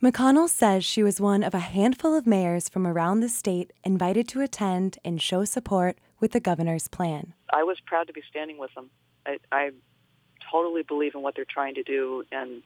McConnell says she was one of a handful of mayors from around the state invited to attend and show support with the governor's plan. I was proud to be standing with them. I totally believe in what they're trying to do, and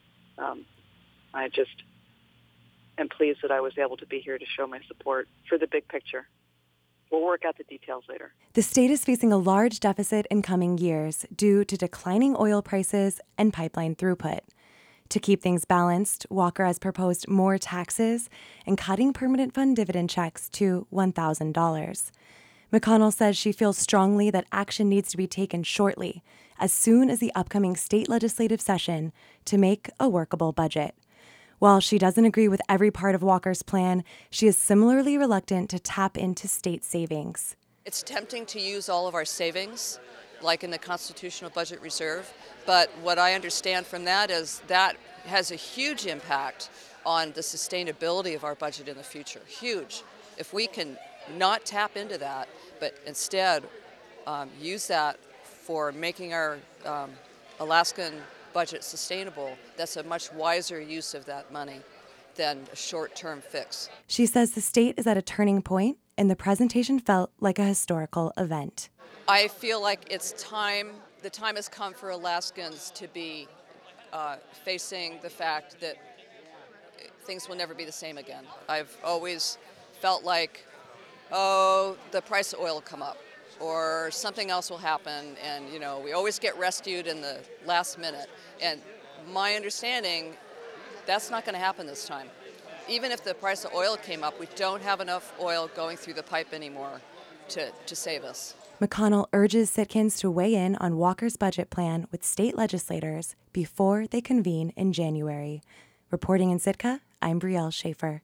I just am pleased that I was able to be here to show my support for the big picture. We'll work out the details later. The state is facing a large deficit in coming years due to declining oil prices and pipeline throughput. To keep things balanced, Walker has proposed more taxes and cutting permanent fund dividend checks to $1,000. McConnell says she feels strongly that action needs to be taken shortly, as soon as the upcoming state legislative session, to make a workable budget. While she doesn't agree with every part of Walker's plan, she is similarly reluctant to tap into state savings. It's tempting to use all of our savings, like in the Constitutional Budget Reserve, but what I understand from that is that has a huge impact on the sustainability of our budget in the future. Huge. If we can not tap into that, but instead use that for making our Alaskan budget sustainable, that's a much wiser use of that money than a short-term fix. She says the state is at a turning point, and the presentation felt like a historical event. I feel like it's time, the time has come for Alaskans to be facing the fact that things will never be the same again. I've always felt like, the price of oil will come up, or something else will happen, and we always get rescued in the last minute. And my understanding, that's not going to happen this time. Even if the price of oil came up, we don't have enough oil going through the pipe anymore to save us. McConnell urges Sitkans to weigh in on Walker's budget plan with state legislators before they convene in January. Reporting in Sitka, I'm Brielle Schaefer.